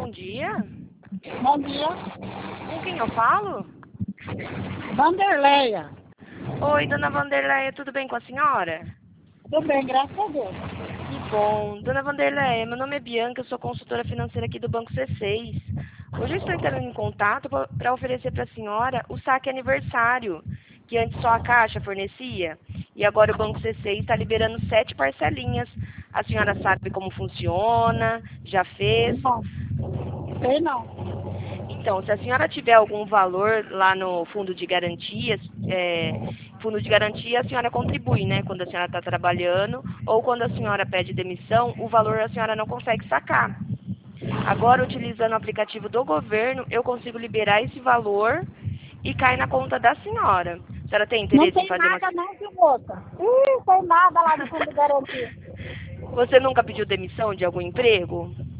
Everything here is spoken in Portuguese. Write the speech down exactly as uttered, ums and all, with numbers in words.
dia. Bom dia. Com quem eu falo? Vanderleia. Oi, dona Vanderleia, tudo bem com a senhora? Tudo bem, graças a Deus. Que bom. Dona Vanderleia, meu nome é Bianca, eu sou consultora financeira aqui do Banco C seis. Hoje eu estou entrando em contato para oferecer para a senhora o saque aniversário, que antes só a Caixa fornecia, e agora o Banco C seis está liberando sete parcelinhas. A senhora sabe como funciona? Já fez? Não, sei não. Então, se a senhora tiver algum valor lá no fundo de garantias, é, fundo de garantia a senhora contribui, né? Quando a senhora está trabalhando, ou quando a senhora pede demissão, o valor a senhora não consegue sacar. Agora, utilizando o aplicativo do governo, eu consigo liberar esse valor e cai na conta da senhora. A senhora tem Não interesse em tem fazer uma... nada não, viu, moça? Ih, tem nada lá no fundo de garantia. Você nunca pediu demissão de algum emprego?